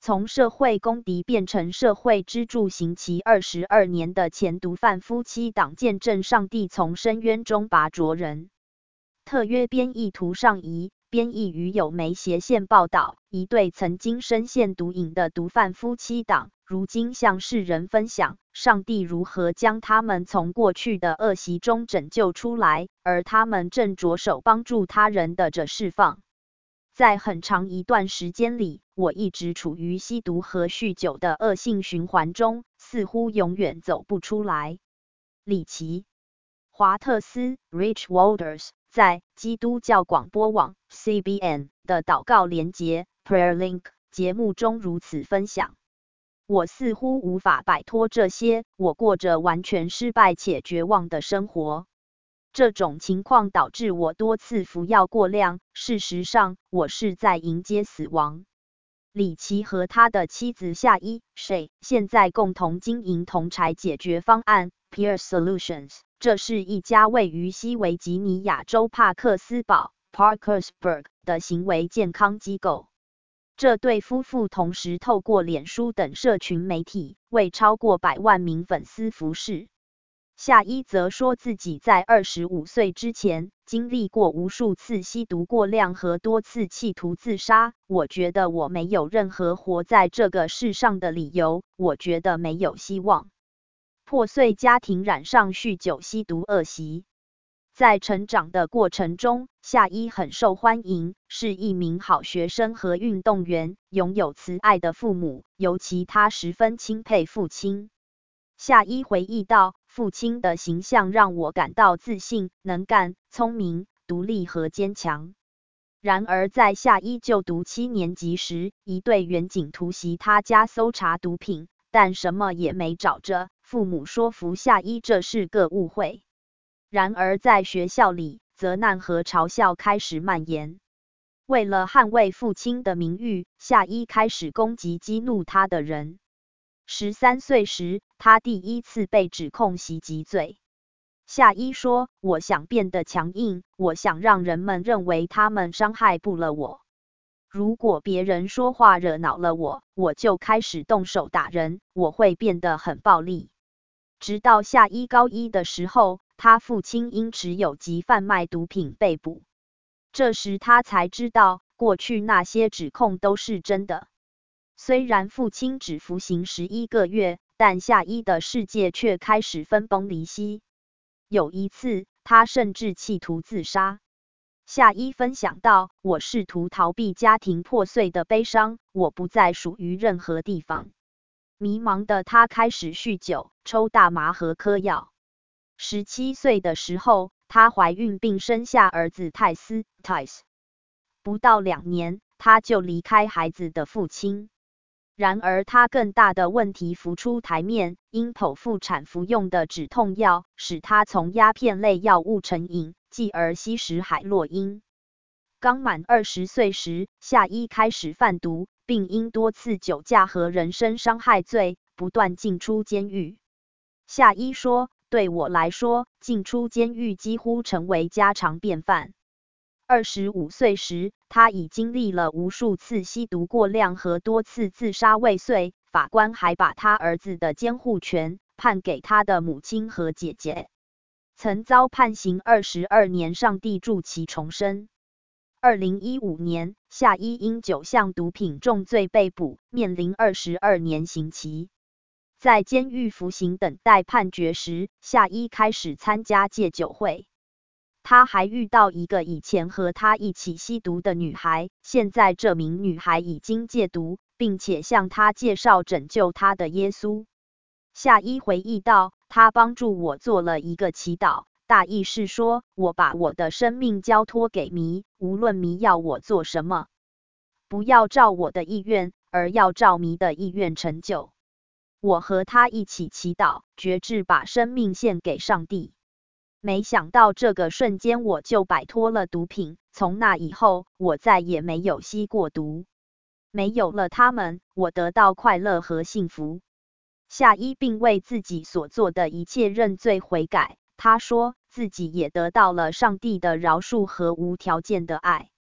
从社会公敌变成社会支柱，刑期22年的前毒贩夫妻档见证上帝从深渊中拔擢人。特约编译图上移，编译于有媒斜线报道，一对曾经深陷毒瘾的毒贩夫妻档，如今向世人分享上帝如何将他们从过去的恶习中拯救出来，而他们正着手帮助他人的这释放。在很长一段时间里，我一直处于吸毒和酗酒的恶性循环中，似乎永远走不出来。里奇·华特斯 （Rich Walters） 在基督教广播网 （CBN） 的祷告连结 （Prayer Link） 节目中如此分享：我似乎无法摆脱这些，我过着完全失败且绝望的生活。这种情况导致我多次服药过量，事实上，我是在迎接死亡。里奇和他的妻子夏伊 （Shay） 现在共同经营同柴解决方案 （Peer Solutions）， 这是一家位于西维吉尼亚州帕克斯堡 （Parkersburg） 的行为健康机构。这对夫妇同时透过脸书等社群媒体，为超过100万名粉丝服侍。夏伊则说自己在25岁之前经历过无数次吸毒过量和多次企图自杀。我觉得我没有任何活在这个世上的理由，我觉得没有希望。破碎家庭，染上酗酒吸毒恶习。在成长的过程中，夏伊很受欢迎，是一名好学生和运动员，拥有慈爱的父母，尤其他十分钦佩父亲。夏伊回忆道，父亲的形象让我感到自信、能干、聪明、独立和坚强。然而在夏伊就读7年级时，一队员警突袭他家搜查毒品，但什么也没找着。父母说服夏伊这是个误会。然而在学校里，责难和嘲笑开始蔓延。为了捍卫父亲的名誉，夏伊开始攻击激怒他的人。13岁时，他第一次被指控袭击罪。夏伊说，我想变得强硬，我想让人们认为他们伤害不了我。如果别人说话惹恼了我，我就开始动手打人，我会变得很暴力。直到夏伊高1的时候，他父亲因持有及贩卖毒品被捕。这时他才知道，过去那些指控都是真的。虽然父亲只服刑11个月，但夏伊的世界却开始分崩离析。有一次，他甚至企图自杀。夏伊分享道，我试图逃避家庭破碎的悲伤，我不再属于任何地方。迷茫的他开始酗酒、抽大麻和嗑药。17岁的时候，她怀孕并生下儿子泰斯 （Tice）。不到2年，她就离开孩子的父亲。然而，他更大的问题浮出台面，因剖腹产服用的止痛药，使他从鸦片类药物成瘾，继而吸食海洛因。刚满20岁时，夏伊开始贩毒，并因多次酒驾和人身伤害罪，不断进出监狱。夏伊说，对我来说，进出监狱几乎成为家常便饭。25岁时，他已经历了无数次吸毒过量和多次自杀未遂，法官还把他儿子的监护权判给他的母亲和姐姐。曾遭判刑22年，上帝助其重生。2015年，夏伊因9项毒品重罪被捕，面临22年刑期。在监狱服刑等待判决时，夏伊开始参加戒酒会。他还遇到一个以前和他一起吸毒的女孩，现在这名女孩已经戒毒，并且向他介绍拯救他的耶稣。夏伊回忆道，他帮助我做了一个祈祷，大意是说，我把我的生命交托给弥，无论弥要我做什么，不要照我的意愿，而要照弥的意愿成就。我和他一起祈祷，决志把生命献给上帝。没想到这个瞬间我就摆脱了毒品，从那以后，我再也没有吸过毒。没有了他们，我得到快乐和幸福。夏伊并为自己所做的一切认罪悔改，他说自己也得到了上帝的饶恕和无条件的爱。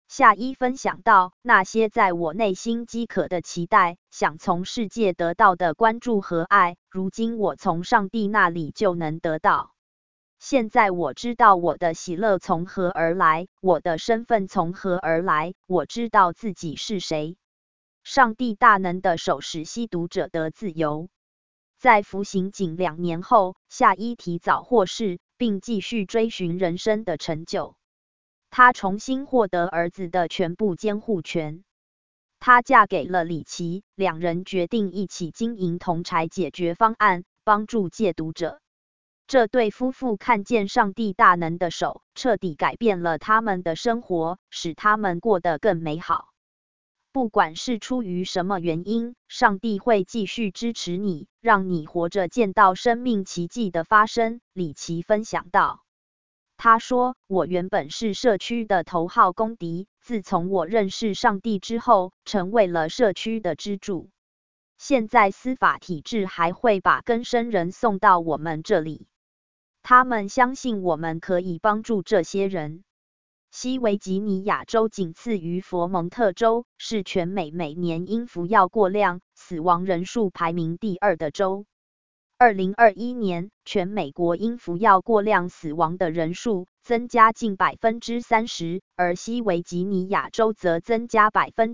夏一分享到，那些在我内心饥渴的期待，想从世界得到的关注和爱，如今我从上帝那里就能得到。现在我知道我的喜乐从何而来，我的身份从何而来，我知道自己是谁。上帝大能的手使吸毒者得自由。在服刑仅2年后，夏一提早获释，并继续追寻人生的成就。她重新获得儿子的全部监护权。她嫁给了李奇，2人决定一起经营同柴解决方案，帮助戒毒者。这对夫妇看见上帝大能的手，彻底改变了他们的生活，使他们过得更美好。不管是出于什么原因，上帝会继续支持你，让你活着见到生命奇迹的发生。李奇分享道。他说，我原本是社区的头号公敌，自从我认识上帝之后，成为了社区的支柱。现在司法体制还会把更生人送到我们这里。他们相信我们可以帮助这些人。西维吉尼亚州仅次于佛蒙特州，是全美每年因服药过量死亡人数排名第2的州。2021年，全美国因服药过量死亡的人数增加近 30%， 而西维吉尼亚州则增加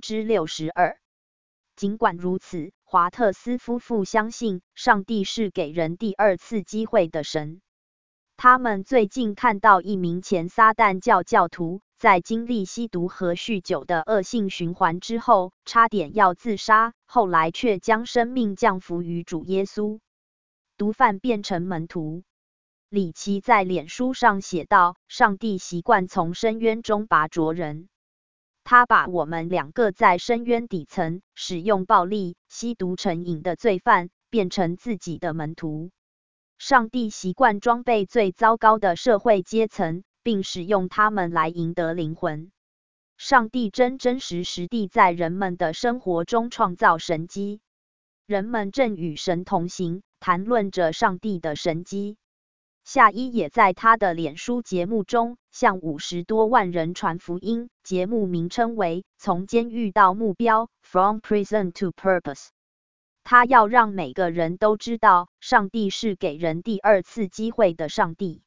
62%。尽管如此，华特斯夫妇相信上帝是给人第2次机会的神。他们最近看到一名前撒旦教教徒，在经历吸毒和酗酒的恶性循环之后，差点要自杀，后来却将生命降服于主耶稣。毒贩变成门徒。李奇在脸书上写道，上帝习惯从深渊中拔擢人。他把我们2个在深渊底层使用暴力、吸毒成瘾的罪犯，变成自己的门徒。上帝习惯装备最糟糕的社会阶层，并使用他们来赢得灵魂。上帝真实地在人们的生活中创造神迹。人们正与神同行，谈论着上帝的神迹。夏一也在他的脸书节目中向50多万人传福音，节目名称为《从监狱到目标》（From Prison to Purpose）。他要让每个人都知道，上帝是给人第2次机会的上帝。